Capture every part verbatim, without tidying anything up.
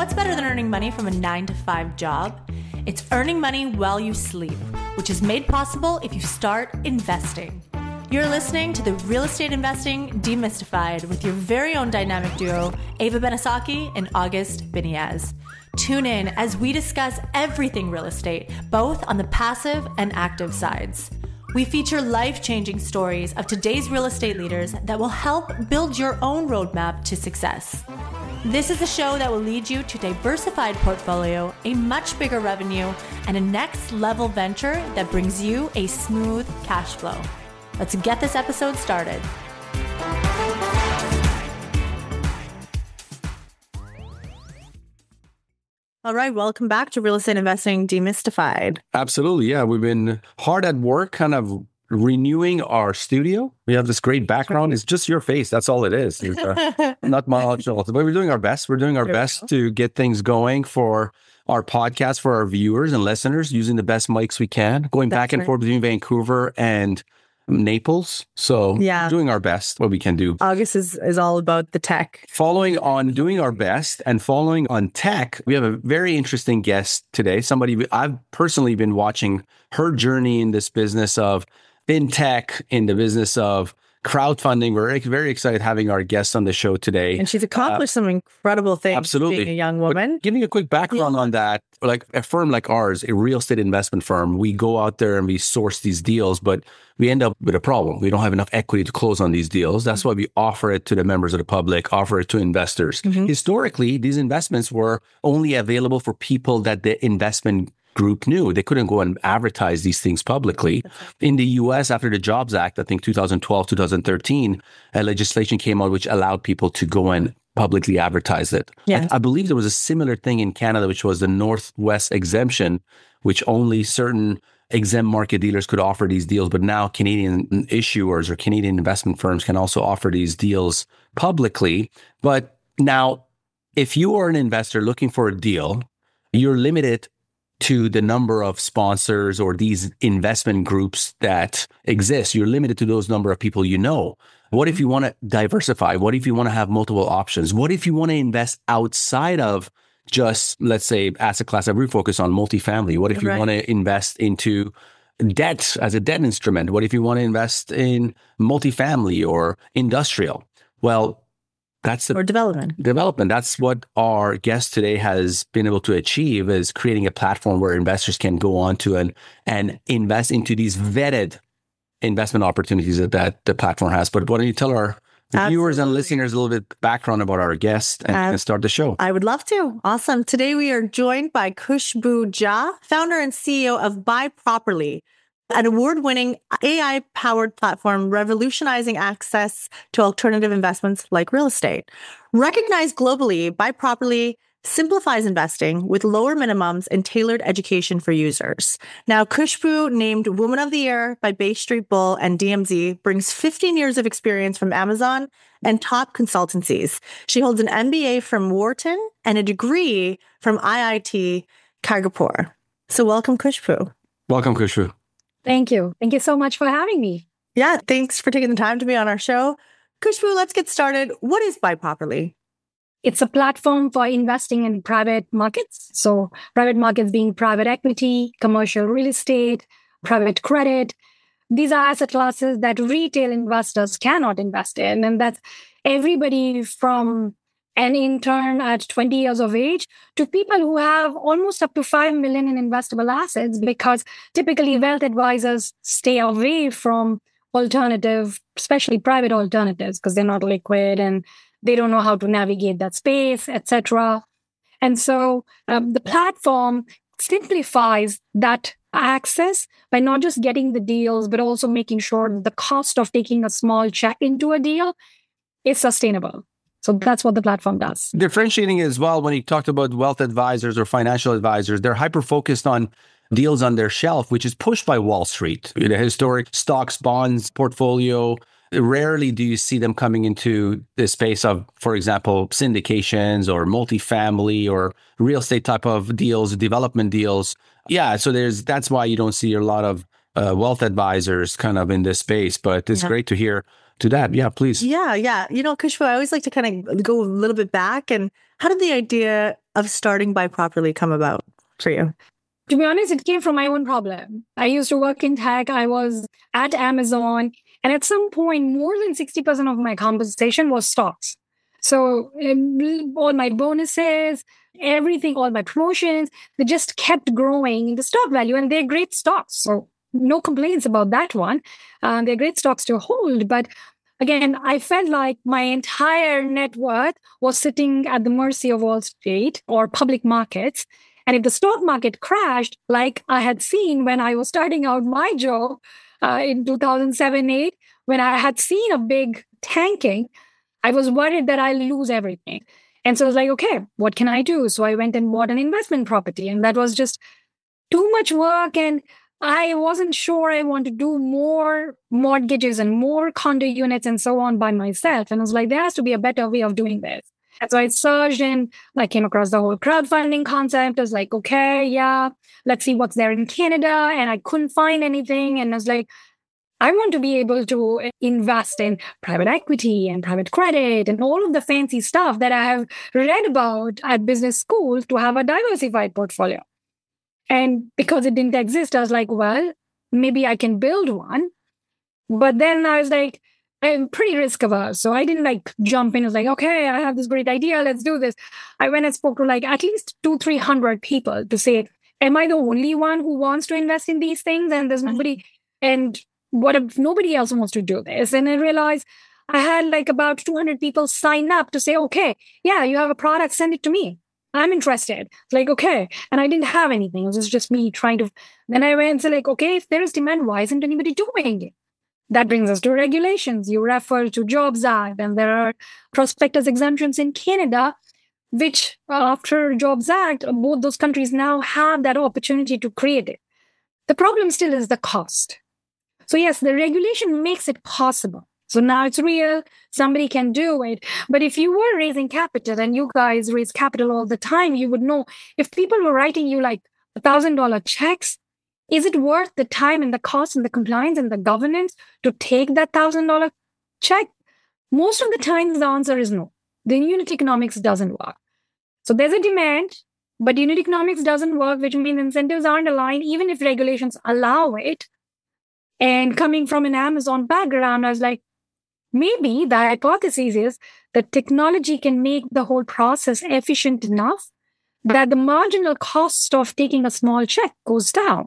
What's better than earning money from a nine to five job? It's earning money while you sleep, which is made possible if you start investing. You're listening to the Real Estate Investing Demystified with your very own dynamic duo, Ava Benisaki and August Biniaz. Tune in as we discuss everything real estate, both on the passive and active sides. We feature life-changing stories of today's real estate leaders that will help build your own roadmap to success. This is a show that will lead you to a diversified portfolio, a much bigger revenue, and a next-level venture that brings you a smooth cash flow. Let's get this episode started. All right, welcome back to Real Estate Investing Demystified. Absolutely, yeah. We've been hard at work kind of renewing our studio. We have this great background. It's just your face. That's all it is. It's, uh, not much else. But we're doing our best. We're doing our there best to get things going for our podcast, for our viewers and listeners, using the best mics we can, going That's back and right. forth between Vancouver and Naples. So yeah. doing our best, what we can do. August is, is all about the tech. Following on doing our best and following on tech, we have a very interesting guest today. Somebody I've personally been watching her journey in this business of fintech, in the business of crowdfunding. We're very excited having our guest on the show today. And she's accomplished uh, some incredible things absolutely. being a young woman. But giving a quick background yeah. on that, like a firm like ours, a real estate investment firm, we go out there and we source these deals, but we end up with a problem. We don't have enough equity to close on these deals. That's mm-hmm. why we offer it to the members of the public, offer it to investors. Mm-hmm. Historically, these investments were only available for people that the investment group knew. They couldn't go and advertise these things publicly. In the U S, after the Jobs Act, I think two thousand twelve, two thousand thirteen, a legislation came out which allowed people to go and publicly advertise it. Yeah. I, I believe there was a similar thing in Canada, which was the Northwest exemption, which only certain exempt market dealers could offer these deals. But now Canadian issuers or Canadian investment firms can also offer these deals publicly. But now, if you are an investor looking for a deal, you're limited to the number of sponsors or these investment groups that exist. You're limited to those number of people you know. What if you want to diversify? What if you want to have multiple options? What if you want to invest outside of just, let's say, asset class that we focus on, multifamily? What if you right. want to invest into debt as a debt instrument? What if you want to invest in multifamily or industrial? Well, That's the or development. Development. That's what our guest today has been able to achieve, is creating a platform where investors can go on to and, and invest into these vetted investment opportunities that, that the platform has. But why don't you tell our Absolutely. viewers and listeners a little bit background about our guest and, uh, and start the show? I would love to. Awesome. Today we are joined by Khushbu Jha, founder and C E O of Buy Properly, an award-winning A I-powered platform revolutionizing access to alternative investments like real estate. Recognized globally, Buy Properly simplifies investing with lower minimums and tailored education for users. Now, Khushbu, named Woman of the Year by Bay Street Bull and D M Z, brings fifteen years of experience from Amazon and top consultancies. She holds an M B A from Wharton and a degree from I I T Kharagpur. So welcome, Khushbu. Welcome, Khushbu. Thank you. Thank you so much for having me. Yeah, thanks for taking the time to be on our show. Khushbu, let's get started. What is Buy Properly? It's a platform for investing in private markets. So private markets being private equity, commercial real estate, private credit. These are asset classes that retail investors cannot invest in. And that's everybody from an intern at twenty years of age to people who have almost up to five million in investable assets, because typically wealth advisors stay away from alternative, especially private alternatives, because they're not liquid and they don't know how to navigate that space, et cetera. And so um, the platform simplifies that access by not just getting the deals, but also making sure that the cost of taking a small check into a deal is sustainable. So that's what the platform does. Differentiating as well, when you talked about wealth advisors or financial advisors, they're hyper-focused on deals on their shelf, which is pushed by Wall Street. The historic stocks, bonds portfolio, rarely do you see them coming into the space of, for example, syndications or multifamily or real estate type of deals, development deals. Yeah, so there's that's why you don't see a lot of uh, wealth advisors kind of in this space. But it's yeah. great to hear to that. Yeah, please. Yeah, yeah. You know, Khushbu, I always like to kind of go a little bit back. And how did the idea of starting Buy Properly come about for you? To be honest, it came from my own problem. I used to work in tech. I was at Amazon. And at some point, more than sixty percent of my compensation was stocks. So um, all my bonuses, everything, all my promotions, they just kept growing in the stock value. And they're great stocks. So no complaints about that one. Uh, they're great stocks to hold. But again, I felt like my entire net worth was sitting at the mercy of Wall Street or public markets. And if the stock market crashed, like I had seen when I was starting out my job uh, in two thousand seven eight, when I had seen a big tanking, I was worried that I'll lose everything. And so I was like, okay, what can I do? So I went and bought an investment property. And that was just too much work. And I wasn't sure I want to do more mortgages and more condo units and so on by myself. And I was like, there has to be a better way of doing this. And so I searched and I came across the whole crowdfunding concept. I was like, okay, yeah, let's see what's there in Canada. And I couldn't find anything. And I was like, I want to be able to invest in private equity and private credit and all of the fancy stuff that I have read about at business school to have a diversified portfolio. And because it didn't exist, I was like, well, maybe I can build one. But then I was like, I'm pretty risk averse. So I didn't like jump in. I was like, okay, I have this great idea. Let's do this. I went and spoke to like at least two, three hundred people to say, am I the only one who wants to invest in these things? And there's nobody. And what if nobody else wants to do this? And I realized I had like about two hundred people sign up to say, okay, yeah, you have a product, send it to me. I'm interested. It's like, okay. And I didn't have anything. It was just me trying to. Then I went and said, like, okay, if there is demand, why isn't anybody doing it? That brings us to regulations. You refer to Jobs Act, and there are prospectus exemptions in Canada, which after Jobs Act, both those countries now have that opportunity to create it. The problem still is the cost. So yes, the regulation makes it possible. So now it's real. Somebody can do it. But if you were raising capital, and you guys raise capital all the time, you would know if people were writing you like one thousand dollars checks, is it worth the time and the cost and the compliance and the governance to take that one thousand dollars check? Most of the time, the answer is no. The unit economics doesn't work. So there's a demand, but unit economics doesn't work, which means incentives aren't aligned, even if regulations allow it. And coming from an Amazon background, I was like, maybe the hypothesis is that technology can make the whole process efficient enough that the marginal cost of taking a small check goes down.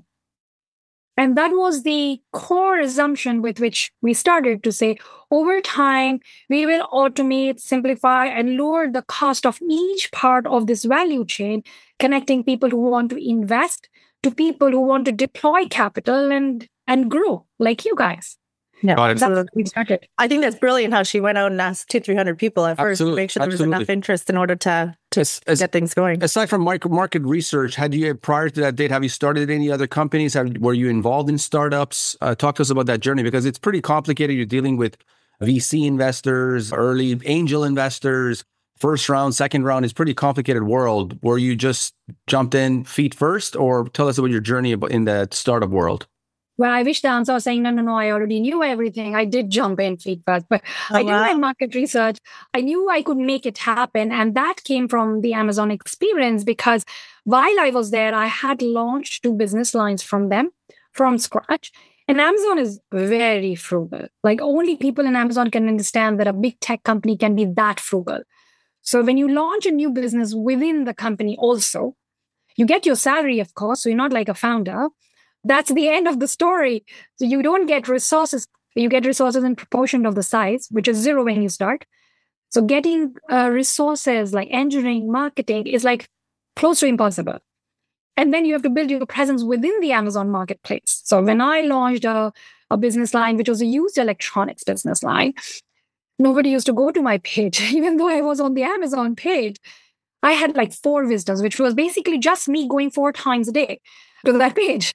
And that was the core assumption with which we started to say, over time, we will automate, simplify, and lower the cost of each part of this value chain, connecting people who want to invest to people who want to deploy capital and, and grow, like you guys. Yeah, Got it. that's what we started. I think that's brilliant how she went out and asked two, three hundred people at first Absolutely. to make sure there was Absolutely. enough interest in order to, to As- as- get things going. Aside from market market research, had you prior to that date, have you started any other companies? Have, were you involved in startups? Uh, talk to us about that journey, because it's pretty complicated. You're dealing with V C investors, early angel investors, first round, second round. It's a pretty complicated world. Were you just jumped in feet first, or tell us about your journey about in that startup world? Well, I wish the answer was saying, no, no, no, I already knew everything. I did jump in feet first, but Oh, I did wow. my market research. I knew I could make it happen. And that came from the Amazon experience, because while I was there, I had launched two business lines from them from scratch. And Amazon is very frugal. Like only people in Amazon can understand that a big tech company can be that frugal. So when you launch a new business within the company also, you get your salary, of course. So you're not like a founder. That's the end of the story. So you don't get resources. You get resources in proportion of the size, which is zero when you start. So getting uh, resources like engineering, marketing is like close to impossible. And then you have to build your presence within the Amazon marketplace. So when I launched a, a business line, which was a used electronics business line, nobody used to go to my page, even though I was on the Amazon page. I had like four visitors, which was basically just me going four times a day to that page.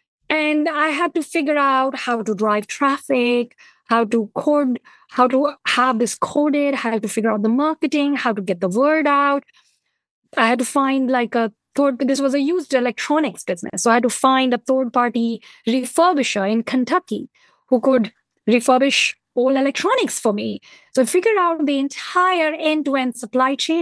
And I had to figure out how to drive traffic, how to code, how to have this coded, how to figure out the marketing, how to get the word out. I had to find like a third, this was a used electronics business. So I had to find a third party refurbisher in Kentucky who could refurbish all electronics for me. So I figured out the entire end-to-end supply chain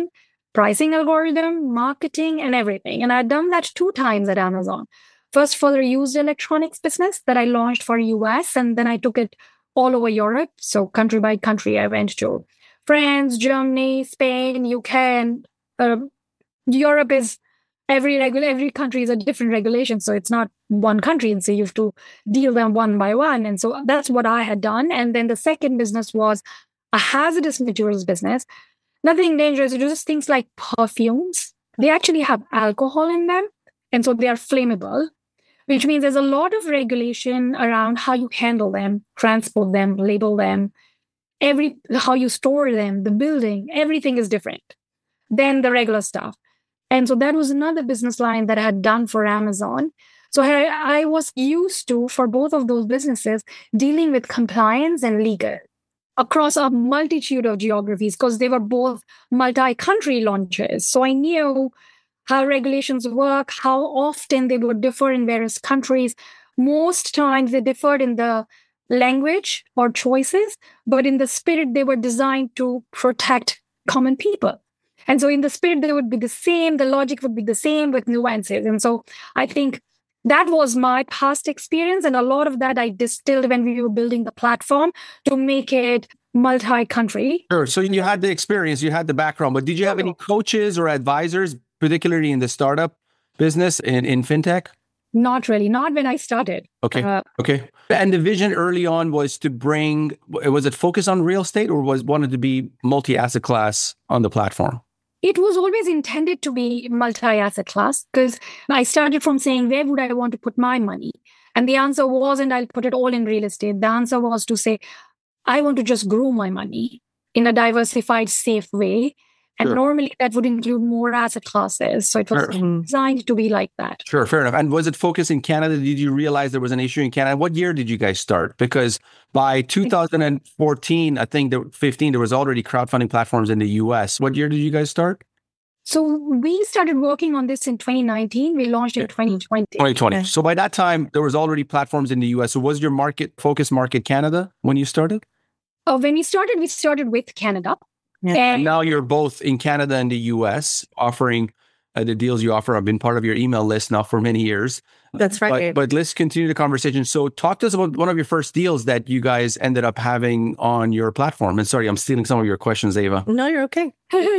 pricing algorithm, marketing, and everything. And I'd done that two times at Amazon. First for the used electronics business that I launched for U S, and then I took it all over Europe. So country by country, I went to France, Germany, Spain, U K, and uh, Europe is every regu- every country is a different regulation. So it's not one country. And so you have to deal them one by one. And so that's what I had done. And then the second business was a hazardous materials business. Nothing dangerous. It's just things like perfumes. They actually have alcohol in them. And so they are flammable, which means there's a lot of regulation around how you handle them, transport them, label them, every how you store them, the building, everything is different than the regular stuff. And so that was another business line that I had done for Amazon. So I, I was used to, for both of those businesses, dealing with compliance and legal across a multitude of geographies because they were both multi-country launches. So I knew how regulations work, how often they would differ in various countries. Most times they differed in the language or choices, but in the spirit, they were designed to protect common people. And so in the spirit, they would be the same. The logic would be the same with nuances. And so I think that was my past experience. And a lot of that I distilled when we were building the platform to make it multi-country. Sure. So you had the experience, you had the background, but did you have any coaches or advisors, particularly in the startup business in, in fintech? Not really. Not when I started. Okay. Uh, okay. And the vision early on was to bring, was it focus on real estate or was wanted to be multi-asset class on the platform? It was always intended to be multi-asset class because I started from saying, where would I want to put my money? And the answer wasn't, I'll put it all in real estate. The answer was to say, I want to just grow my money in a diversified, safe way. And sure. Normally that would include more asset classes. So it was sure. designed to be like that. Sure, fair enough. And was it focused in Canada? Did you realize there was an issue in Canada? What year did you guys start? Because by two thousand fourteen, I think there fifteen, there was already crowdfunding platforms in the U S. What year did you guys start? So we started working on this in twenty nineteen. We launched in twenty twenty. twenty twenty. Okay. So by that time, there was already platforms in the U S. So was your market focus market Canada when you started? Oh, when we started, we started with Canada. Yeah. And, and now you're both in Canada and the U S offering uh, the deals you offer. I've been part of your email list now for many years. That's right. But, but let's continue the conversation. So talk to us about one of your first deals that you guys ended up having on your platform. And sorry, I'm stealing some of your questions, Ava. No, you're okay.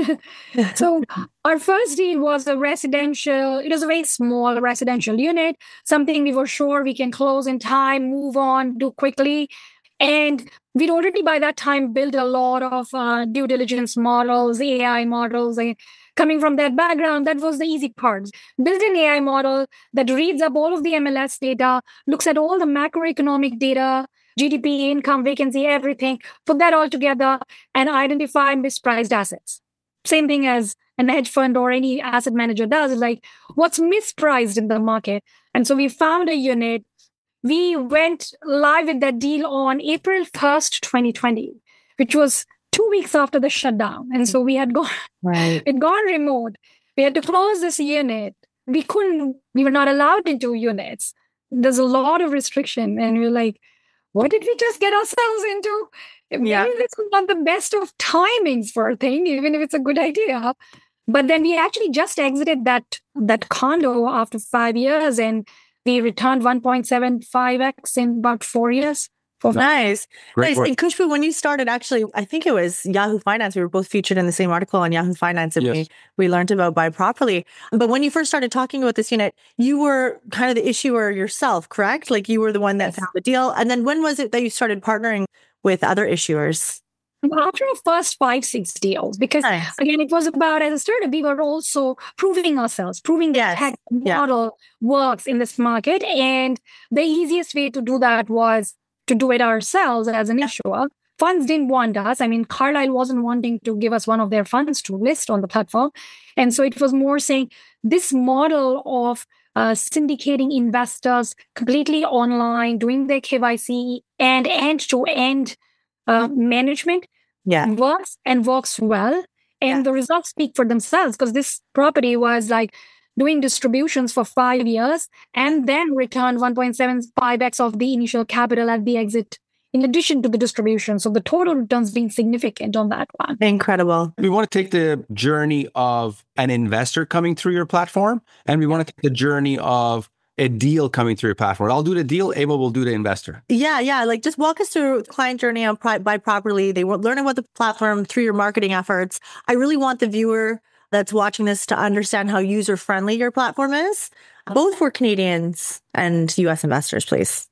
So our first deal was a residential, it was a very small residential unit, something we were sure we can close in time, move on, do quickly. And we'd already by that time built a lot of uh, due diligence models, A I models. And coming from that background, that was the easy part. Build an A I model that reads up all of the M L S data, looks at all the macroeconomic data, G D P, income, vacancy, everything, put that all together and identify mispriced assets. Same thing as an hedge fund or any asset manager does, like what's mispriced in the market. And so we found a unit. We went live with that deal on April first, twenty twenty, which was two weeks after the shutdown. And so we had gone, right. We'd gone remote. We had to close this unit. We couldn't, we were not allowed into units. There's a lot of restriction. And we were like, what did we just get ourselves into? Maybe yeah. This is not the best of timings for a thing, even if it's a good idea. But then we actually just exited that, that condo after five years and we returned one point seven five x in about four years. Four nice. Great nice. Work. And Khushbu, when you started, actually, I think it was Yahoo Finance. We were both featured in the same article on Yahoo Finance and yes. we, we learned about Buy Properly. But when you first started talking about this unit, you were kind of the issuer yourself, correct? Like you were the one that yes. found the deal. And then when was it that you started partnering with other issuers? After our first five, six deals, because nice. Again, it was about, as a startup, we were also proving ourselves, proving that yes. the tech model yeah. works in this market. And the easiest way to do that was to do it ourselves as an issuer. Funds didn't want us. I mean, Carlyle wasn't wanting to give us one of their funds to list on the platform. And so it was more saying this model of uh, syndicating investors completely online, doing their K Y C and end-to-end Uh, management yeah. works and works well. And yeah. the results speak for themselves because this property was like doing distributions for five years and then returned one point seven five x of the initial capital at the exit in addition to the distribution. So the total returns being significant on that one. Incredible. We want to take the journey of an investor coming through your platform, and we want to take the journey of a deal coming through your platform. I'll do the deal, Ava will do the investor. Yeah, yeah. Like just walk us through client journey on Pri- Buy Properly. They will learn about the platform through your marketing efforts. I really want the viewer that's watching this to understand how user-friendly your platform is, both for Canadians and U S investors, please.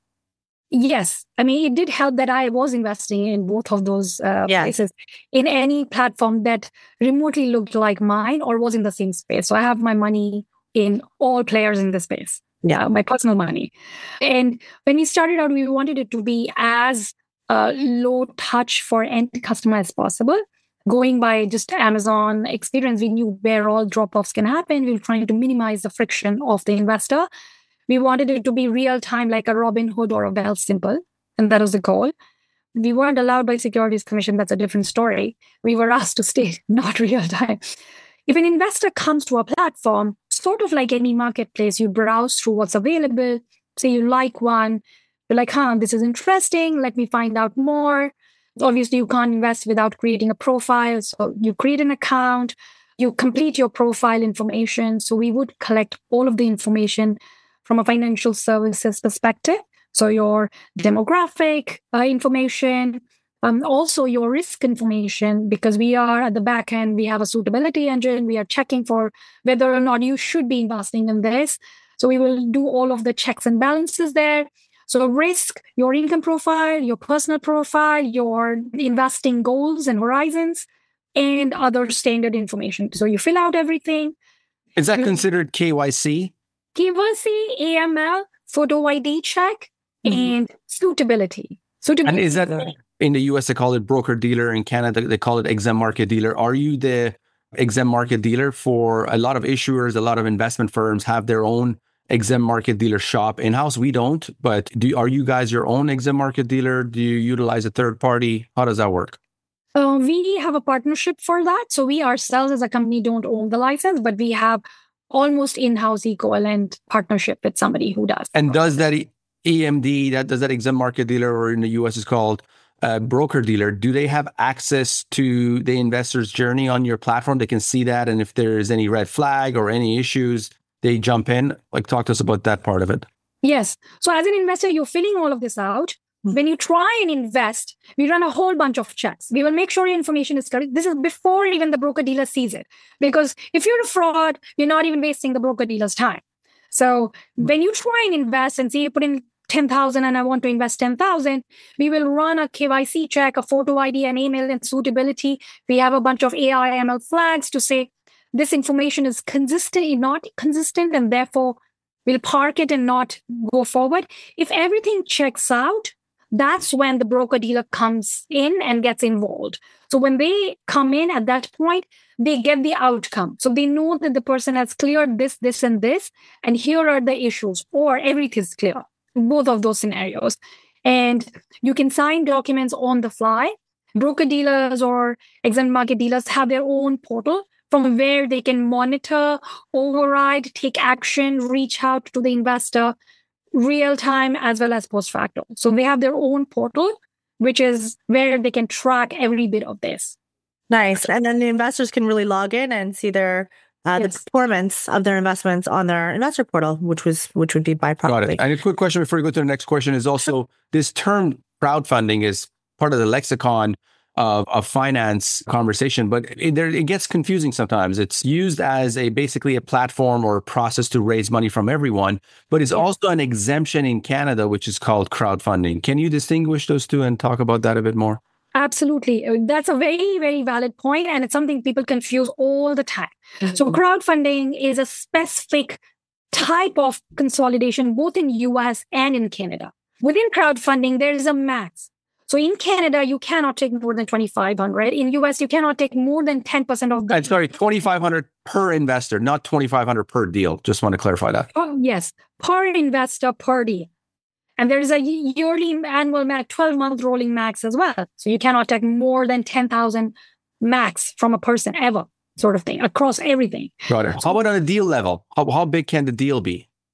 Yes. I mean, it did help that I was investing in both of those uh, Yeah. places, in any platform that remotely looked like mine or was in the same space. So I have my money in all players in the space. Yeah, my personal money. And when we started out, we wanted it to be as uh, low touch for end customer as possible. Going by just Amazon experience, we knew where all drop-offs can happen. We were trying to minimize the friction of the investor. We wanted it to be real time, like a Robinhood or a Wealthsimple, and that was the goal. We weren't allowed by Securities Commission. That's a different story. We were asked to stay not real time. If an investor comes to a platform, sort of like any marketplace, you browse through what's available. Say you like one, you're like, huh, this is interesting. Let me find out more. Obviously, you can't invest without creating a profile. So you create an account, you complete your profile information. So we would collect all of the information from a financial services perspective. So your demographic uh, information, um, also your risk information, because we are at the back end, we have a suitability engine. We are checking for whether or not you should be investing in this. So we will do all of the checks and balances there. So risk, your income profile, your personal profile, your investing goals and horizons, and other standard information. So you fill out everything. Is that considered K Y C? K Y C, A M L, photo I D check, mm-hmm. and suitability. suitability. And is that in the U S, they call it broker dealer. In Canada, they call it exempt market dealer. Are you the exempt market dealer for a lot of issuers? A lot of investment firms have their own exempt market dealer shop in-house. We don't, but do are you guys your own exempt market dealer? Do you utilize a third party? How does that work? Uh, we have a partnership for that. So we ourselves as a company don't own the license, but we have almost in-house equivalent partnership with somebody who does. And does that E M D, that does that exempt market dealer, or in the U S is called uh, broker dealer, do they have access to the investor's journey on your platform? They can see that, and if there is any red flag or any issues, they jump in. Like, talk to us about that part of it. Yes. So as an investor, you're filling all of this out. When you try and invest, we run a whole bunch of checks. We will make sure your information is correct. This is before even the broker dealer sees it. Because if you're a fraud, you're not even wasting the broker dealer's time. So when you try and invest and say you put in ten thousand and I want to invest ten thousand, we will run a K Y C check, a photo I D, an email, and suitability. We have a bunch of A I M L flags to say this information is consistent, not consistent, and therefore we'll park it and not go forward. If everything checks out, that's when the broker dealer comes in and gets involved. So when they come in at that point, they get the outcome. So they know that the person has cleared this, this, and this, and here are the issues, or everything's clear. Both of those scenarios. And you can sign documents on the fly. Broker dealers or exempt market dealers have their own portal from where they can monitor, override, take action, reach out to the investor real time as well as post facto. So they have their own portal, which is where they can track every bit of this. Nice. And then the investors can really log in and see their uh, yes. the performance of their investments on their investor portal, which was which would be Buy Properly. Got it. And a quick question before we go to the next question is also this term crowdfunding is part of the lexicon of, of finance conversation, but it, there, it gets confusing sometimes. It's used as a basically a platform or a process to raise money from everyone, but it's also an exemption in Canada, which is called crowdfunding. Can you distinguish those two and talk about that a bit more? Absolutely. That's a very, very valid point, and it's something people confuse all the time. Mm-hmm. So crowdfunding is a specific type of consolidation, both in U S and in Canada. Within crowdfunding, there is a max. So in Canada, you cannot take more than twenty-five hundred. In U S, you cannot take more than ten percent of the... I'm sorry, twenty-five hundred per investor, not twenty-five hundred per deal. Just want to clarify that. Oh, yes, per investor per deal. And there is a yearly annual max, twelve-month rolling max as well. So you cannot take more than ten thousand max from a person ever, sort of thing, across everything. Got it. How about on a deal level? How, how big can the deal be?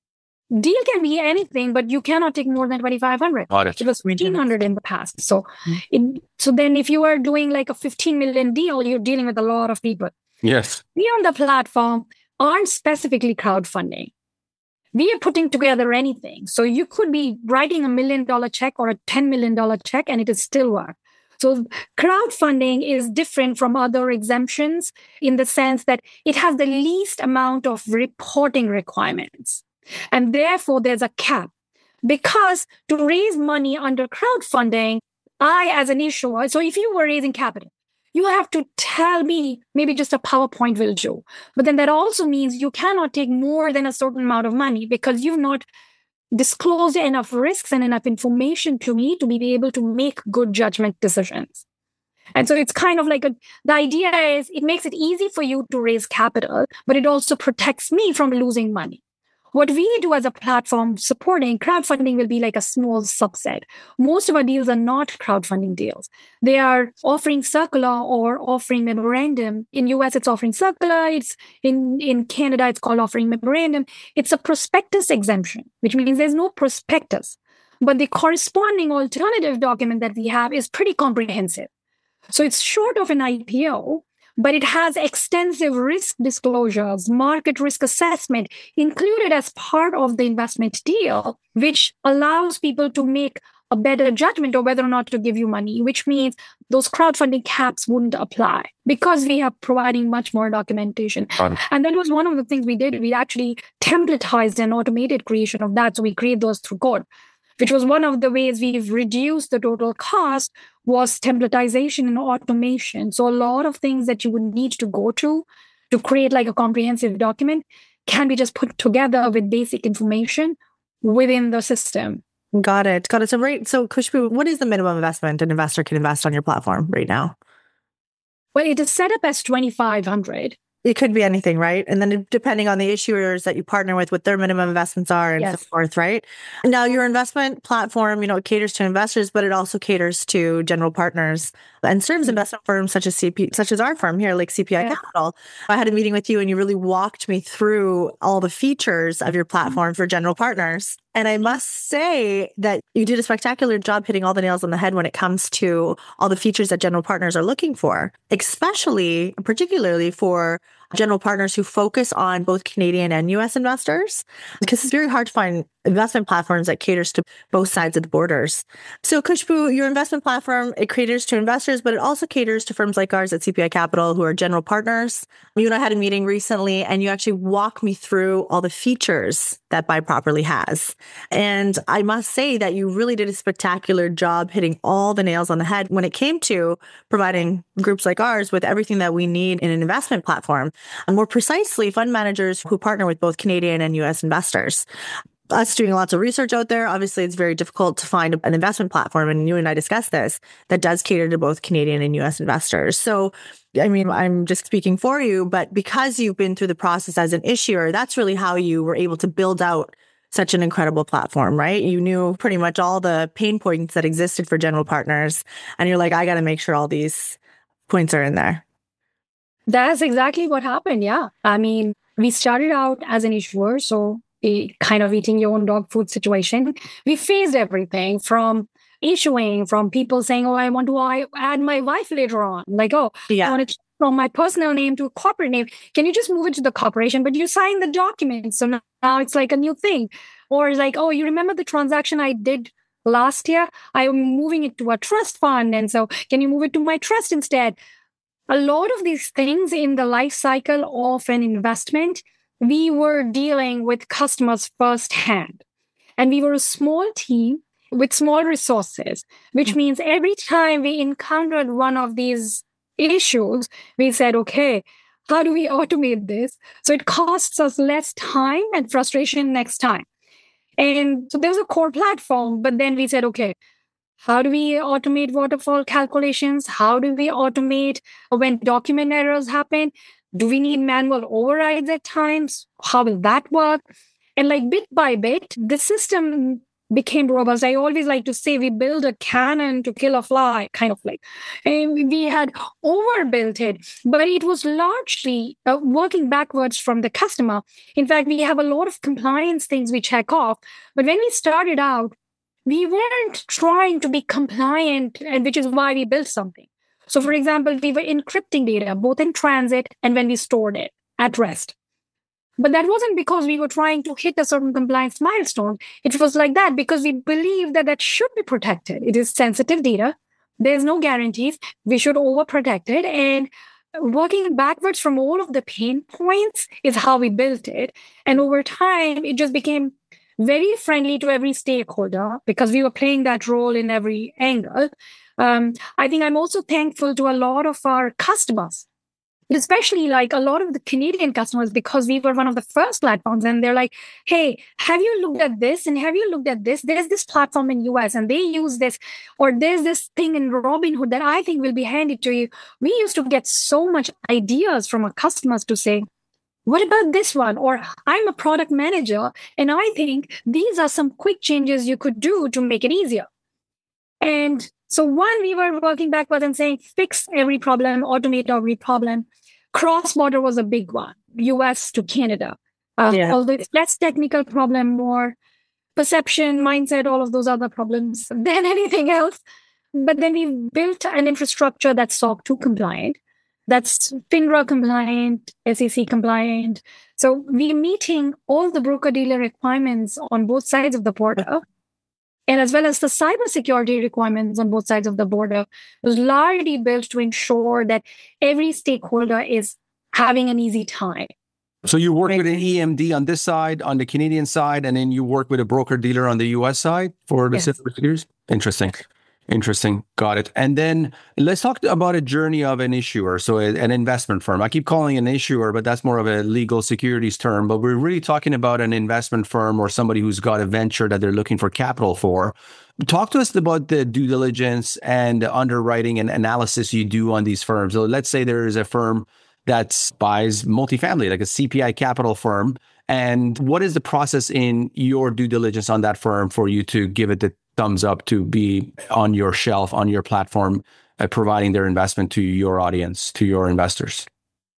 deal can be anything, but you cannot take more than twenty-five hundred. Got it. It was fifteen hundred in the past. So, it, so then if you are doing like a fifteen million deal, you're dealing with a lot of people. Yes. We on the platform aren't specifically crowdfunding. We are putting together anything. So you could be writing a million dollar check or a ten million dollar check and it is still work. So crowdfunding is different from other exemptions in the sense that it has the least amount of reporting requirements. And therefore, there's a cap. Because to raise money under crowdfunding, I, as an issuer, so if you were raising capital, you have to tell me maybe just a PowerPoint will do. But then that also means you cannot take more than a certain amount of money because you've not disclosed enough risks and enough information to me to be able to make good judgment decisions. And so it's kind of like a, the idea is it makes it easy for you to raise capital, but it also protects me from losing money. What we do as a platform supporting crowdfunding will be like a small subset. Most of our deals are not crowdfunding deals. They are offering circular or offering memorandum. In U S, it's offering circular. It's in, in Canada, it's called offering memorandum. It's a prospectus exemption, which means there's no prospectus. But the corresponding alternative document that we have is pretty comprehensive. So it's short of an I P O, but it has extensive risk disclosures, market risk assessment included as part of the investment deal, which allows people to make a better judgment of whether or not to give you money, which means those crowdfunding caps wouldn't apply because we are providing much more documentation. And that was one of the things we did. We actually templatized and automated creation of that. So we create those through code, which was one of the ways we've reduced the total cost was templatization and automation. So a lot of things that you would need to go to to create like a comprehensive document can be just put together with basic information within the system. Got it. Got it. So, right. So, Khushbu, what is the minimum investment an investor can invest on your platform right now? Well, it is set up as twenty-five hundred dollars. It could be anything, right? And then depending on the issuers that you partner with, what their minimum investments are and yes. so forth, right? Now, your investment platform, you know, it caters to investors, but it also caters to general partners and serves investment firms such as C P, such as our firm here, like C P I yeah. Capital. I had a meeting with you and you really walked me through all the features of your platform mm-hmm. for general partners. And I must say that you did a spectacular job hitting all the nails on the head when it comes to all the features that general partners are looking for, especially, particularly for general partners who focus on both Canadian and U S investors, because it's very hard to find investment platforms that caters to both sides of the borders. So Khushbu, your investment platform, it caters to investors, but it also caters to firms like ours at C P I Capital who are general partners. You and I had a meeting recently and you actually walked me through all the features that Buy Properly has. And I must say that you really did a spectacular job hitting all the nails on the head when it came to providing groups like ours with everything that we need in an investment platform. And more precisely, fund managers who partner with both Canadian and U S investors. Us doing lots of research out there, obviously it's very difficult to find an investment platform, and you and I discussed this, that does cater to both Canadian and U S investors. So, I mean, I'm just speaking for you, but because you've been through the process as an issuer, that's really how you were able to build out such an incredible platform, right? You knew pretty much all the pain points that existed for general partners, and you're like, I got to make sure all these points are in there. That's exactly what happened, yeah. I mean, we started out as an issuer, so kind of eating your own dog food situation. We faced everything from issuing, from people saying, oh, I want to add my wife later on. Like, oh, yeah. I want to change from my personal name to a corporate name. Can you just move it to the corporation? But you signed the document. So now, now it's like a new thing. Or it's like, oh, you remember the transaction I did last year? I'm moving it to a trust fund. And so can you move it to my trust instead? A lot of these things in the life cycle of an investment, we were dealing with customers firsthand. And we were a small team with small resources, which means every time we encountered one of these issues, we said, okay, how do we automate this? So it costs us less time and frustration next time. And so there's a core platform, but then we said, okay, how do we automate waterfall calculations? How do we automate when document errors happen? Do we need manual overrides at times? How will that work? And like bit by bit, the system became robust. I always like to say we build a cannon to kill a fly, kind of like. And we had overbuilt it, but it was largely uh, working backwards from the customer. In fact, we have a lot of compliance things we check off. But when we started out, we weren't trying to be compliant, and which is why we built something. So, for example, we were encrypting data, both in transit and when we stored it at rest. But that wasn't because we were trying to hit a certain compliance milestone. It was like that because we believe that that should be protected. It is sensitive data. There's no guarantees. We should overprotect it. And working backwards from all of the pain points is how we built it. And over time, it just became very friendly to every stakeholder because we were playing that role in every angle. Um, I think I'm also thankful to a lot of our customers, especially like a lot of the Canadian customers, because we were one of the first platforms. And they're like, hey, have you looked at this? And have you looked at this? There's this platform in U S and they use this, or there's this thing in Robinhood that I think will be handy to you. We used to get so much ideas from our customers to say, what about this one? Or I'm a product manager and I think these are some quick changes you could do to make it easier. And so one, we were working backwards and saying, fix every problem, automate every problem. Cross-border was a big one, U S to Canada. Uh, yeah. Although it's less technical problem, more perception, mindset, all of those other problems than anything else. But then we built an infrastructure that's S O C two compliant, that's FINRA compliant, S E C compliant. So we're meeting all the broker-dealer requirements on both sides of the border. And as well as the cybersecurity requirements on both sides of the border, was largely built to ensure that every stakeholder is having an easy time. So you work with an E M D on this side, on the Canadian side, and then you work with a broker-dealer on the U S side for the yes. cybersecurity? Interesting. Interesting. Got it. And then let's talk about a journey of an issuer. So a, an investment firm. I keep calling it an issuer, but that's more of a legal securities term. But we're really talking about an investment firm or somebody who's got a venture that they're looking for capital for. Talk to us about the due diligence and the underwriting and analysis you do on these firms. So let's say there is a firm that buys multifamily, like a C P I capital firm. And what is the process in your due diligence on that firm for you to give it the thumbs up to be on your shelf, on your platform, uh, providing their investment to your audience, to your investors?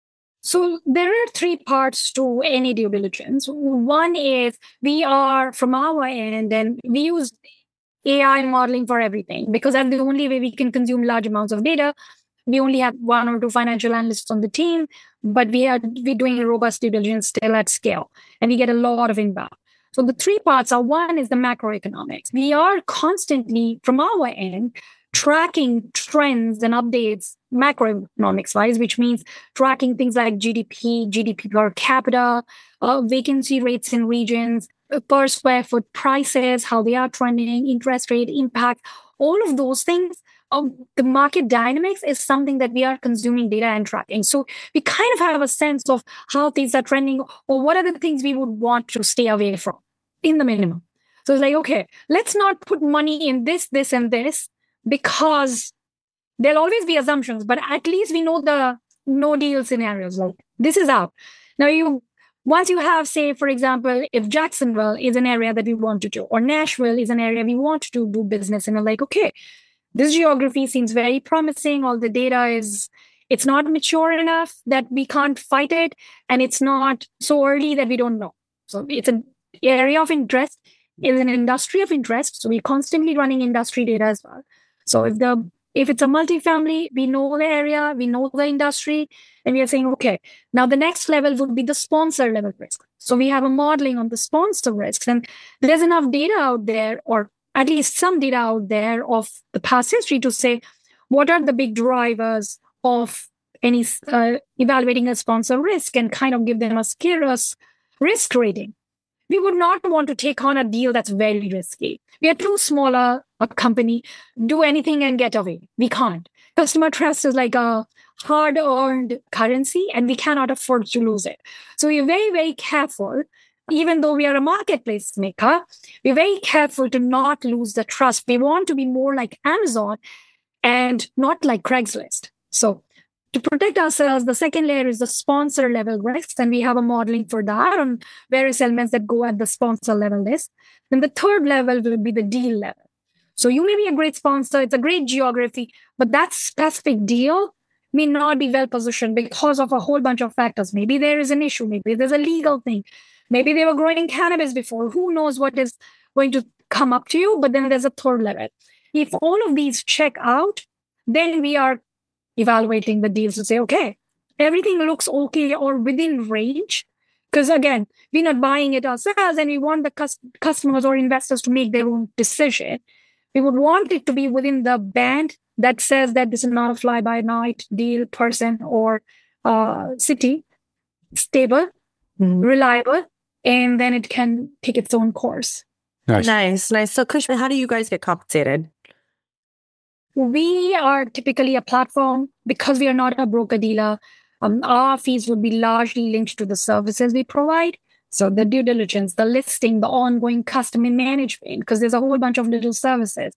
So there are three parts to any due diligence. One is we are from our end, and we use A I modeling for everything because that's the only way we can consume large amounts of data. We only have one or two financial analysts on the team, but we are we're doing a robust due diligence still at scale, and we get a lot of inbound. So the three parts are, one is the macroeconomics. We are constantly, from our end, tracking trends and updates macroeconomics-wise, which means tracking things like G D P, G D P per capita, uh, vacancy rates in regions, per square foot prices, how they are trending, interest rate impact, all of those things. Uh, the market dynamics is something that we are consuming data and tracking. So we kind of have a sense of how things are trending or what are the things we would want to stay away from in the minimum. So it's like, okay, let's not put money in this, this, and this because there'll always be assumptions, but at least we know the no deal scenarios. Like this is out. Now you Once you have, say, for example, if Jacksonville is an area that we want to do, or Nashville is an area we want to do business in, and like, okay, this geography seems very promising. All the data is, it's not mature enough that we can't fight it. And it's not so early that we don't know. So it's an area of interest. It's an industry of interest. So we're constantly running industry data as well. So if the if it's a multifamily, we know the area, we know the industry, and we are saying, okay, now the next level would be the sponsor level risk. So we have a modeling on the sponsor risks. And there's enough data out there, or at least some data out there of the past history to say, what are the big drivers of any uh, evaluating a sponsor risk and kind of give them a scarce risk rating. We would not want to take on a deal that's very risky. We are too small a, a company, do anything and get away. We can't. Customer trust is like a hard-earned currency, and we cannot afford to lose it. So we're very, very careful. Even though we are a marketplace maker, we're very careful to not lose the trust. We want to be more like Amazon and not like Craigslist. So To protect ourselves, the second layer is the sponsor level risks, and we have a modeling for that on various elements that go at the sponsor level list. Then the third level will be the deal level. So you may be a great sponsor, it's a great geography, but that specific deal may not be well positioned because of a whole bunch of factors. Maybe there is an issue, maybe there's a legal thing, maybe they were growing cannabis before. Who knows what is going to come up to you? But then there's a third level. If all of these check out, then we are evaluating the deals to say, okay, everything looks okay or within range. Because again, we're not buying it ourselves and we want the cus- customers or investors to make their own decision. We would want it to be within the band that says that this is not a fly-by-night deal, person, or uh, city, stable, mm-hmm. reliable, and then it can take its own course. Nice, nice. nice. So Kush, how do you guys get compensated? We are typically a platform because we are not a broker-dealer. Um, our fees would be largely linked to the services we provide. So the due diligence, the listing, the ongoing customer management, because there's a whole bunch of little services.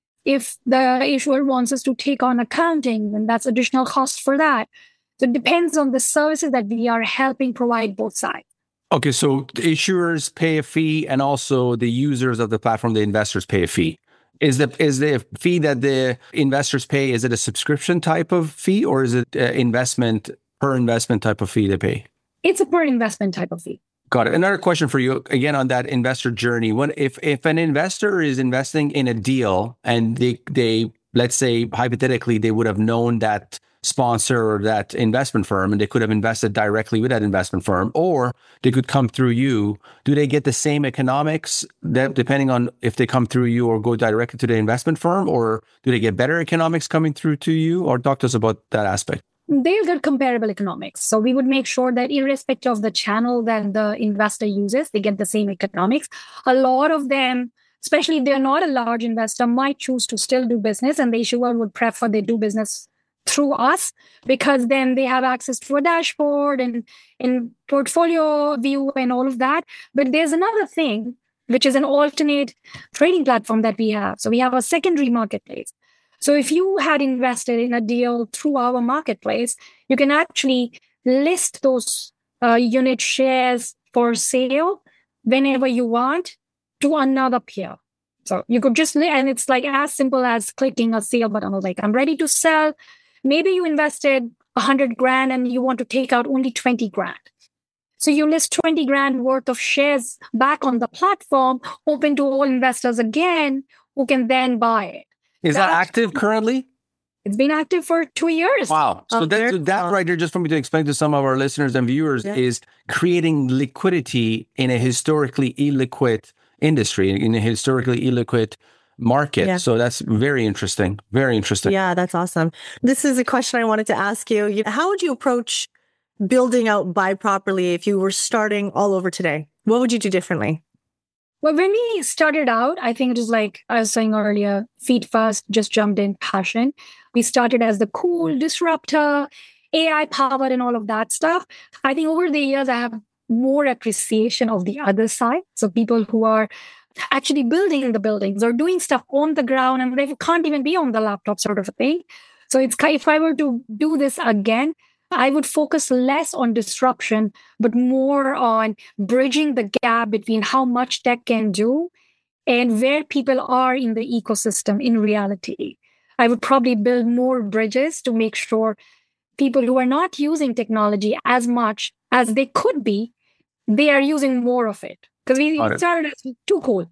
If the issuer wants us to take on accounting, then that's additional cost for that. So it depends on the services that we are helping provide both sides. Okay, so the issuers pay a fee and also the users of the platform, the investors pay a fee. Is the is the fee that the investors pay, is it a subscription type of fee or is it investment per investment type of fee they pay? It's a per investment type of fee. Got it. Another question for you, again, on that investor journey. When if if an investor is investing in a deal and they they let's say hypothetically they would have known that sponsor or that investment firm and they could have invested directly with that investment firm, or they could come through you, do they get the same economics that depending on if they come through you or go directly to the investment firm, or do they get better economics coming through to you? Or talk to us about that aspect. They'll get comparable economics. So we would make sure that irrespective of the channel that the investor uses, they get the same economics. A lot of them, especially if they're not a large investor, might choose to still do business, and the issuer would prefer they do business through us because then they have access to a dashboard and, and portfolio view and all of that. But there's another thing, which is an alternate trading platform that we have. So we have a secondary marketplace. So if you had invested in a deal through our marketplace, you can actually list those uh, unit shares for sale whenever you want to another peer. So you could just, and it's like as simple as clicking a sale button. Like, I'm ready to sell. Maybe you invested a hundred grand and you want to take out only twenty grand. So you list twenty grand worth of shares back on the platform, open to all investors again, who can then buy it. Is that, that active currently? It's been active for two years. Wow. So that, so that right there, just for me to explain to some of our listeners and viewers, yeah. is creating liquidity in a historically illiquid industry, in a historically illiquid market. Yeah. So that's very interesting. Very interesting. Yeah, that's awesome. This is a question I wanted to ask you. How would you approach building out Buy Properly if you were starting all over today? What would you do differently? Well, when we started out, I think it was like I was saying earlier, feet first, just jumped in, passion. We started as the cool disruptor, A I powered and all of that stuff. I think over the years, I have more appreciation of the other side. So people who are actually building the buildings or doing stuff on the ground and they can't even be on the laptop sort of a thing. So it's if I were to do this again, I would focus less on disruption, but more on bridging the gap between how much tech can do and where people are in the ecosystem in reality. I would probably build more bridges to make sure people who are not using technology as much as they could be, they are using more of it. Because we started as too cool.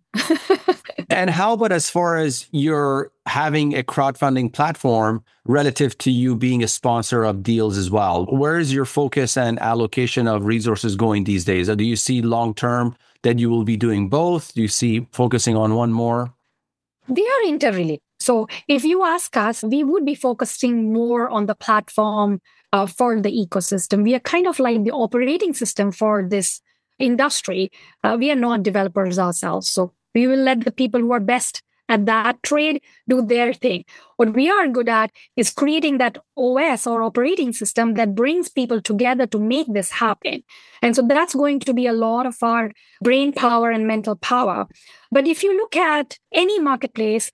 And how about as far as you're having a crowdfunding platform relative to you being a sponsor of deals as well? Where is your focus and allocation of resources going these days? Or do you see long-term that you will be doing both? Do you see focusing on one more? They are interrelated. So if you ask us, we would be focusing more on the platform uh, for the ecosystem. We are kind of like the operating system for this industry. Uh, we are not developers ourselves. So we will let the people who are best at that trade do their thing. What we are good at is creating that O S or operating system that brings people together to make this happen. And so that's going to be a lot of our brain power and mental power. But if you look at any marketplace,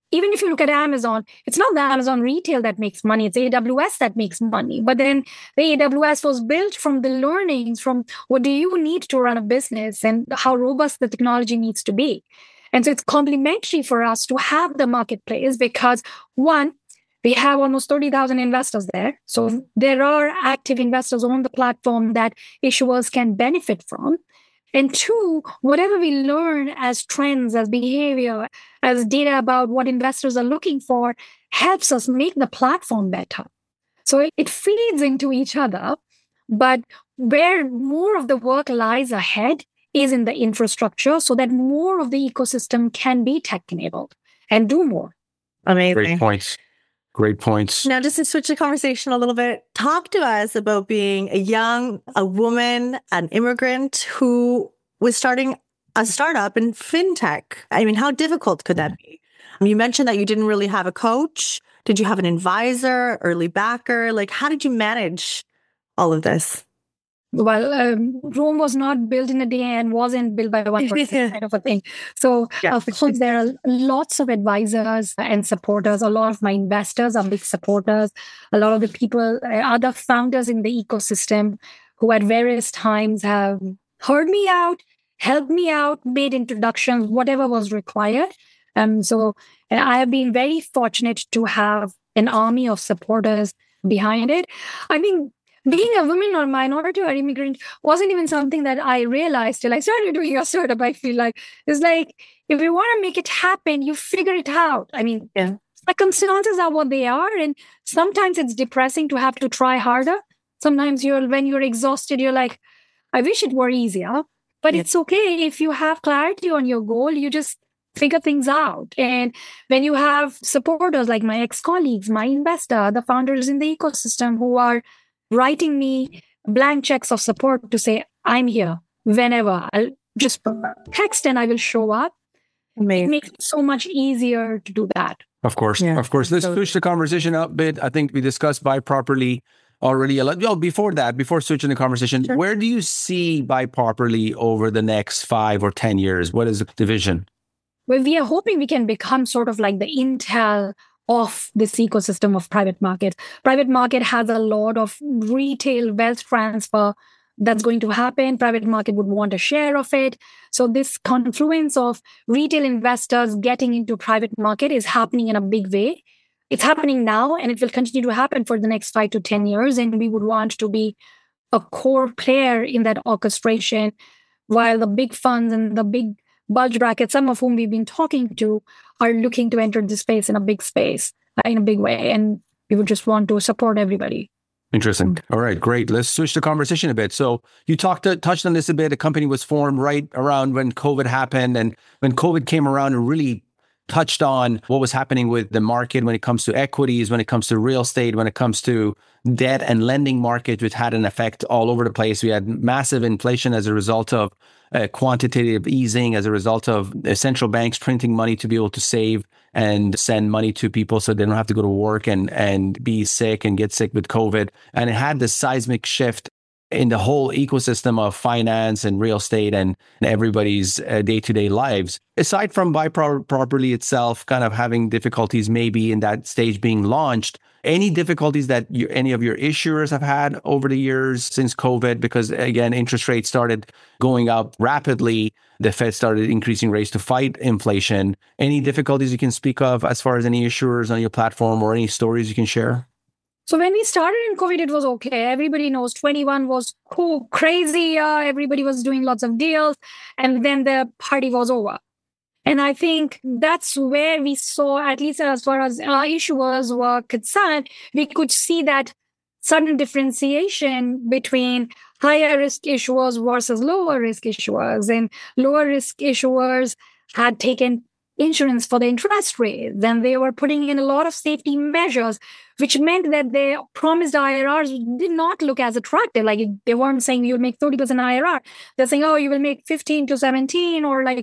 even if you look at Amazon, it's not the Amazon retail that makes money, it's A W S that makes money. But then the A W S was built from the learnings from what do you need to run a business and how robust the technology needs to be. And so it's complementary for us to have the marketplace because, one, we have almost thirty thousand investors there. So there are active investors on the platform that issuers can benefit from. And two, whatever we learn as trends, as behavior, as data about what investors are looking for, helps us make the platform better. So it, it feeds into each other. But where more of the work lies ahead is in the infrastructure so that more of the ecosystem can be tech-enabled and do more. Amazing. Great points. Great points. Now, just to switch the conversation a little bit, talk to us about being a young, a woman, an immigrant who was starting a startup in fintech. I mean, how difficult could that be? You mentioned that you didn't really have a coach. Did you have an advisor, early backer? Like, how did you manage all of this? Well, um, Rome was not built in a day and wasn't built by one person kind of a thing. So, yeah. Of course, there are lots of advisors and supporters. A lot of my investors are big supporters. A lot of the people, other founders in the ecosystem who at various times have heard me out, helped me out, made introductions, whatever was required. Um, so I have been very fortunate to have an army of supporters behind it. I mean, being a woman or minority or immigrant wasn't even something that I realized till I started doing a startup. I feel like it's like, if you want to make it happen, you figure it out. I mean, yeah. Circumstances are what they are. And sometimes it's depressing to have to try harder. Sometimes you're, when you're exhausted, you're like, I wish it were easier, but yeah. It's okay. If you have clarity on your goal, you just figure things out. And when you have supporters like my ex-colleagues, my investor, the founders in the ecosystem who are writing me blank checks of support to say, I'm here whenever. I'll just text and I will show up. Amazing. It makes it so much easier to do that. Of course. Yeah. Of course. Let's so, push the conversation up a bit. I think we discussed Buy Properly already a lot. Well, before that, before switching the conversation, sure. Where do you see Buy Properly over the next five or ten years? What is the vision? Well, we are hoping we can become sort of like the Intel of this ecosystem of private markets. Private market has a lot of retail wealth transfer that's going to happen. Private market would want a share of it. So this confluence of retail investors getting into private market is happening in a big way. It's happening now, and it will continue to happen for the next five to ten years. And we would want to be a core player in that orchestration, while the big funds and the big bulge brackets, some of whom we've been talking to, are looking to enter the space in a big space, in a big way. And we would just want to support everybody. Interesting. All right, great. Let's switch the conversation a bit. So you talked, to, touched on this a bit. A company was formed right around when COVID happened. And when COVID came around and really touched on what was happening with the market when it comes to equities, when it comes to real estate, when it comes to debt and lending market, which had an effect all over the place. We had massive inflation as a result of uh, quantitative easing, as a result of uh, central banks printing money to be able to save and send money to people so they don't have to go to work and, and be sick and get sick with COVID. And it had this seismic shift in the whole ecosystem of finance and real estate and everybody's uh, day-to-day lives. Aside from Buy Pro- Properly itself kind of having difficulties maybe in that stage being launched, any difficulties that you, any of your issuers have had over the years since COVID? Because again, interest rates started going up rapidly. The Fed started increasing rates to fight inflation. Any difficulties you can speak of as far as any issuers on your platform or any stories you can share? So when we started in COVID, it was okay. Everybody knows twenty-one was cool, crazy. Uh, everybody was doing lots of deals. And then the party was over. And I think that's where we saw, at least as far as our issuers were concerned, we could see that sudden differentiation between higher risk issuers versus lower risk issuers. And lower risk issuers had taken insurance for the interest rate. Then they were putting in a lot of safety measures, which meant that their promised I R Rs did not look as attractive. Like they weren't saying you'll make thirty percent I R R. They're saying, oh, you will make fifteen to seventeen or like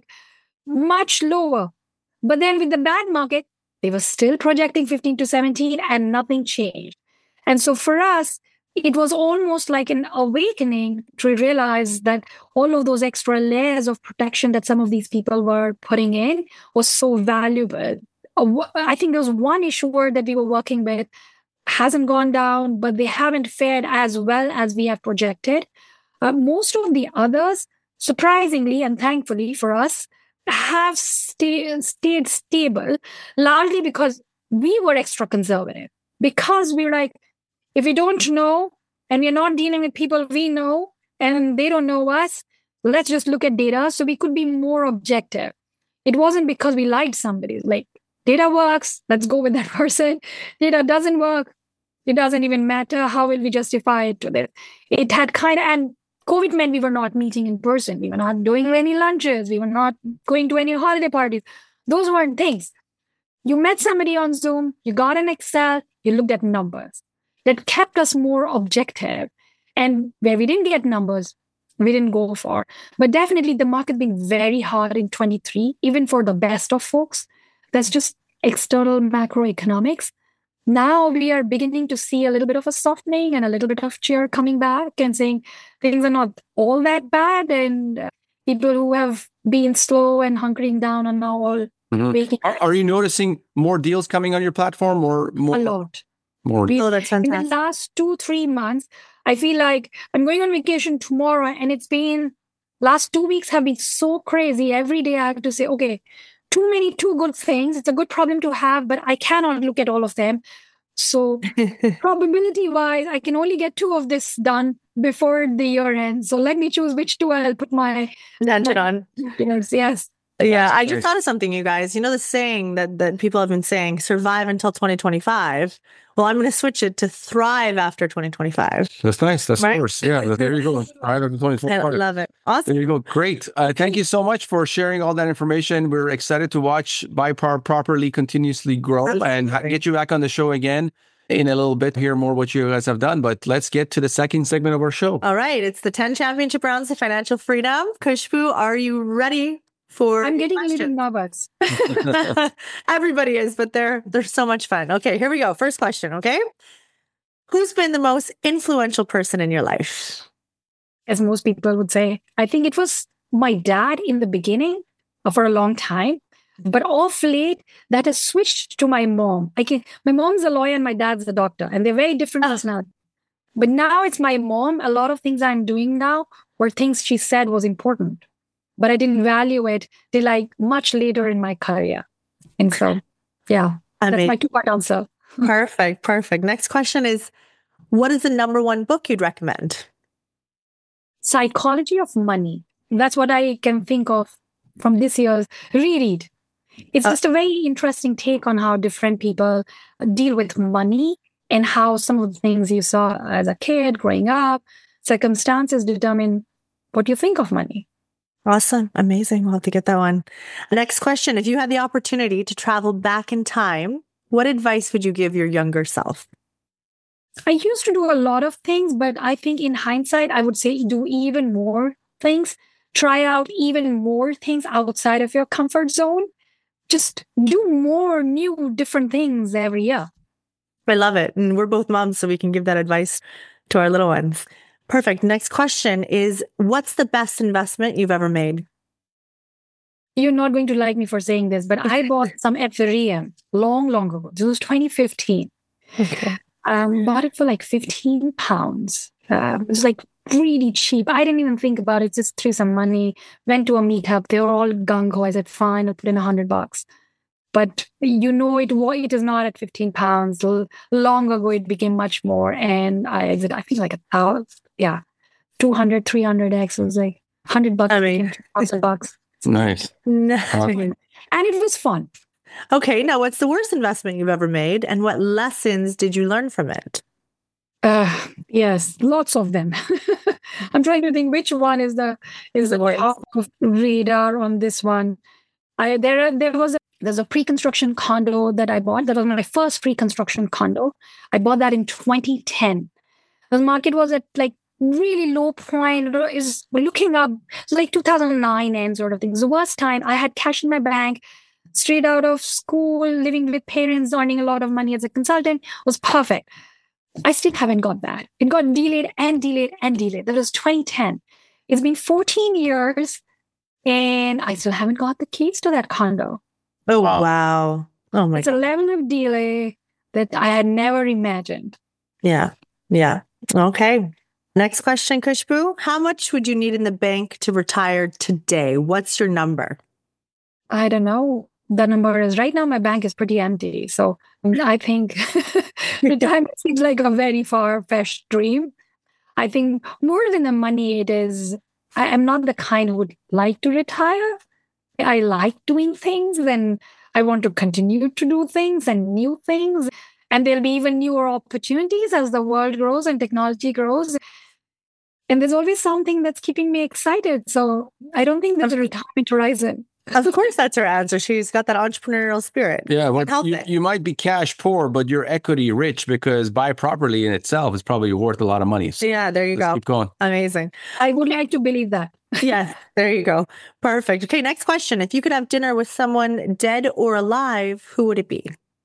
much lower. But then with the bad market, they were still projecting fifteen to seventeen and nothing changed. And so for us, it was almost like an awakening to realize that all of those extra layers of protection that some of these people were putting in was so valuable. I think there was one issuer that we were working with, hasn't gone down, but they haven't fared as well as we have projected. Uh, most of the others, surprisingly and thankfully for us, have stay, stayed stable, largely because we were extra conservative. Because we were like, if we don't know and we're not dealing with people we know and they don't know us, let's just look at data. So we could be more objective. It wasn't because we liked somebody. Like, data works, let's go with that person. Data doesn't work, it doesn't even matter. How will we justify it to this? It had kind of, and COVID meant we were not meeting in person. We were not doing any lunches. We were not going to any holiday parties. Those weren't things. You met somebody on Zoom, you got an Excel, you looked at numbers. That kept us more objective. And where we didn't get numbers, we didn't go for. But definitely the market being very hard in twenty-three, even for the best of folks. That's just external macroeconomics. Now we are beginning to see a little bit of a softening and a little bit of cheer coming back and saying things are not all that bad. And uh, people who have been slow and hunkering down are now all mm-hmm. waking are, are you noticing more deals coming on your platform or more? A lot. More. We, oh, that's fantastic. In the last two, three months, I feel like I'm going on vacation tomorrow and it's been, last two weeks have been so crazy. Every day I have to say, okay, too many, too good things. It's a good problem to have, but I cannot look at all of them. So probability wise, I can only get two of this done before the year ends. So let me choose which two I'll put my attention on. Yes, yes. Yeah, I just thought of something, you guys. You know the saying that, that people have been saying, survive until twenty twenty-five? Well, I'm going to switch it to thrive after twenty twenty-five. That's nice. That's right? Course. Yeah, there you go. Thrive after twenty twenty-five. I love it. Awesome. There you go. Great. Uh, thank you so much for sharing all that information. We're excited to watch BiPAR properly continuously grow and get you back on the show again in a little bit, hear more what you guys have done. But let's get to the second segment of our show. All right. It's the ten championship rounds of financial freedom. Khushbu, are you ready? For I'm getting a little nervous. Everybody is, but they're they're so much fun. Okay, here we go. First question, okay? Who's been the most influential person in your life? As most people would say, I think it was my dad in the beginning for a long time. But off late, that has switched to my mom. I can, my mom's a lawyer and my dad's a doctor, and they're very different oh. personalities. But now it's my mom. A lot of things I'm doing now were things she said was important. But I didn't value it till like much later in my career. And so, yeah, I that's mean, my two-part answer. Perfect, perfect. Next question is, what is the number one book you'd recommend? Psychology of Money. That's what I can think of from this year's reread. It's uh, just a very interesting take on how different people deal with money and how some of the things you saw as a kid growing up, circumstances determine what you think of money. Awesome. Amazing. We'll have to get that one. Next question. If you had the opportunity to travel back in time, what advice would you give your younger self? I used to do a lot of things, but I think in hindsight, I would say do even more things. Try out even more things outside of your comfort zone. Just do more new, different things every year. I love it. And we're both moms, so we can give that advice to our little ones. Perfect. Next question is, what's the best investment you've ever made? You're not going to like me for saying this, but I bought some Ethereum long, long ago. This was twenty fifteen. Okay. Um, bought it for like fifteen pounds. Uh, it was like really cheap. I didn't even think about it. Just threw some money, went to a meetup. They were all gung-ho. I said, fine, I'll put in a hundred bucks. But you know, it it is not at fifteen pounds. Long ago, it became much more. And I exited, I think like a thousand. Yeah, two hundred, three hundred X. It was like one hundred bucks. I mean, two thousand bucks. Nice. Awesome. And it was fun. Okay, now what's the worst investment you've ever made, and what lessons did you learn from it? Uh, yes, lots of them. I'm trying to think which one is the is the top of radar on this one. I there there was a there's a pre-construction condo that I bought. That was my first pre-construction condo. I bought that in twenty ten. The market was at like really low point. Is looking up. It's like two thousand nine end sort of thing. It was the worst time. I had cash in my bank, straight out of school, living with parents, earning a lot of money as a consultant. It was perfect. I still haven't got that. It got delayed and delayed and delayed. That was twenty ten. It's been fourteen years and I still haven't got the keys to that condo. Oh, wow. Oh my It's a God. level of delay that I had never imagined. Yeah. Yeah. Okay. Next question, Khushbu. How much would you need in the bank to retire today? What's your number? I don't know. The number is right now, my bank is pretty empty. So I think retirement seems like a very far-fetched dream. I think more than the money, it is, I am not the kind who would like to retire. I like doing things and I want to continue to do things and new things. And there'll be even newer opportunities as the world grows and technology grows. And there's always something that's keeping me excited. So I don't think there's a retirement horizon. Of course, that's her answer. She's got that entrepreneurial spirit. Yeah, well, help you, it. you might be cash poor, but you're equity rich because buy properly in itself is probably worth a lot of money. So Yeah, there you let's go. keep going. Amazing. I would like to believe that. Yeah, there you go. Perfect. Okay, next question. If you could have dinner with someone dead or alive, who would it be?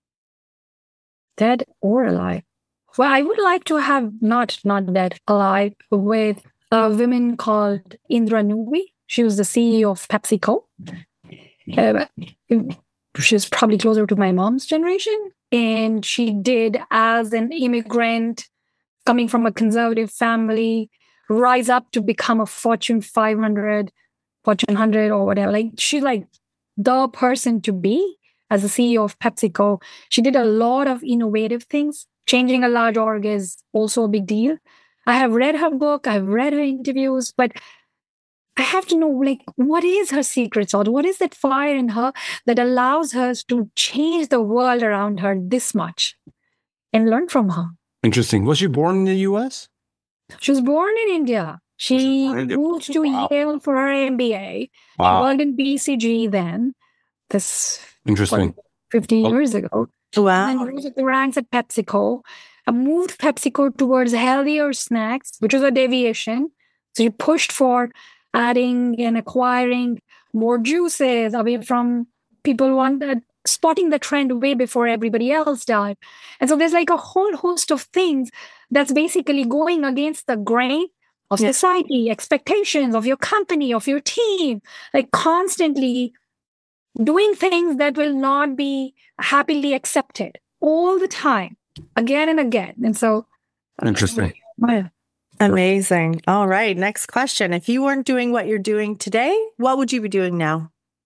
Dead or alive. Well, I would like to have not not dead, alive with a woman called Indra Nooyi. She was the C E O of PepsiCo. Uh, she was probably closer to my mom's generation. And she did, as an immigrant coming from a conservative family, rise up to become a Fortune five hundred, Fortune one hundred or whatever. Like, she's like the person to be as the C E O of PepsiCo. She did a lot of innovative things. Changing a large org is also a big deal. I have read her book, I've read her interviews, but I have to know, like, what is her secret sauce? What is that fire in her that allows her to change the world around her this much and learn from her? Interesting. Was she born in the U S? She was born in India. She born in India. moved to Wow. Yale for her M B A. Wow. She worked in B C G then, this Interesting. fifty Oh. years ago. Wow. And rose at the ranks at PepsiCo. I moved PepsiCo towards healthier snacks, which was a deviation. So you pushed for adding and acquiring more juices away from people wanted spotting the trend way before everybody else died. And so there's like a whole host of things that's basically going against the grain of Yeah. society, expectations of your company, of your team, like constantly doing things that will not be happily accepted all the time, again and again. And so, Interesting. my, Amazing. All right. Next question. If you weren't doing what you're doing today, what would you be doing now?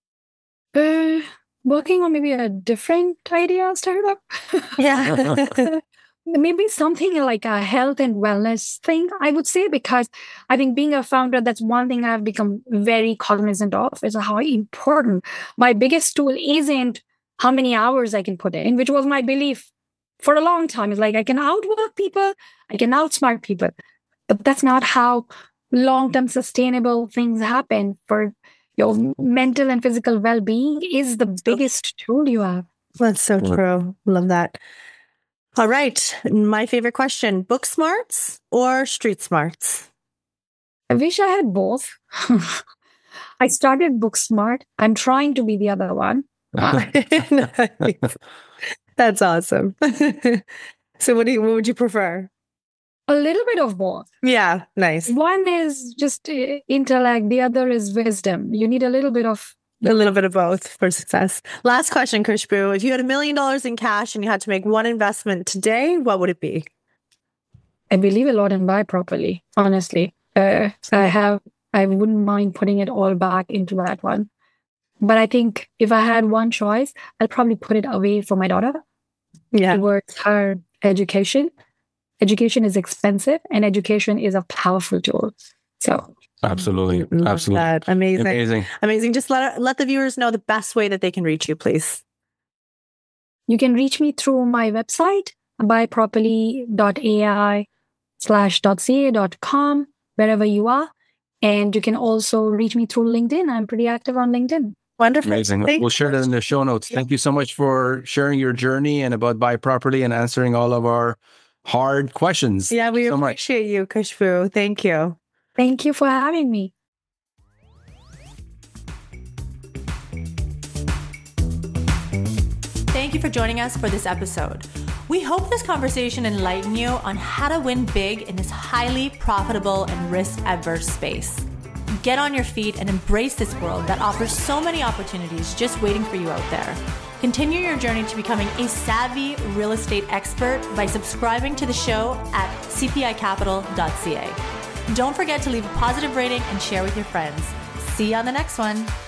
uh, working on maybe a different idea startup. Yeah. Maybe something like a health and wellness thing, I would say, because I think being a founder, that's one thing I've become very cognizant of is how important my biggest tool isn't how many hours I can put in, which was my belief for a long time. It's like I can outwork people, I can outsmart people, but that's not how long-term sustainable things happen. For your mental and physical well-being is the biggest tool you have. That's so true. Love that. All right. My favorite question, book smarts or street smarts? I wish I had both. I started Booksmart. I'm trying to be the other one. Nice. That's awesome. So what do you, what would you prefer? A little bit of both. Yeah. Nice. One is just uh, intellect, the other is wisdom. You need a little bit of. A little bit of both for success. Last question, Khushbu. If you had a million dollars in cash and you had to make one investment today, what would it be? I believe a lot in buy properly, honestly. Uh, I have, I wouldn't mind putting it all back into that one. But I think if I had one choice, I'd probably put it away for my daughter Yeah. towards her education. Education is expensive and education is a powerful tool. So Absolutely. Love Absolutely. that. Amazing. Amazing. Amazing. Just let let the viewers know the best way that they can reach you, please. you can reach me through my website, buyproperly.ai slash .ca dot com, wherever you are. And you can also reach me through LinkedIn. I'm pretty active on LinkedIn. Wonderful. Amazing. Thank We'll you. share that in the show notes. Thank you so much for sharing your journey and about Buy Properly and answering all of our hard questions. Yeah, we so much. appreciate you, Khushbu. Thank you. Thank you for having me. Thank you for joining us for this episode. We hope this conversation enlightened you on how to win big in this highly profitable and risk-averse space. get on your feet and embrace this world that offers so many opportunities just waiting for you out there. Continue your journey to becoming a savvy real estate expert by subscribing to the show at c p i capital dot c a. Don't forget to leave a positive rating and share with your friends. See you on the next one.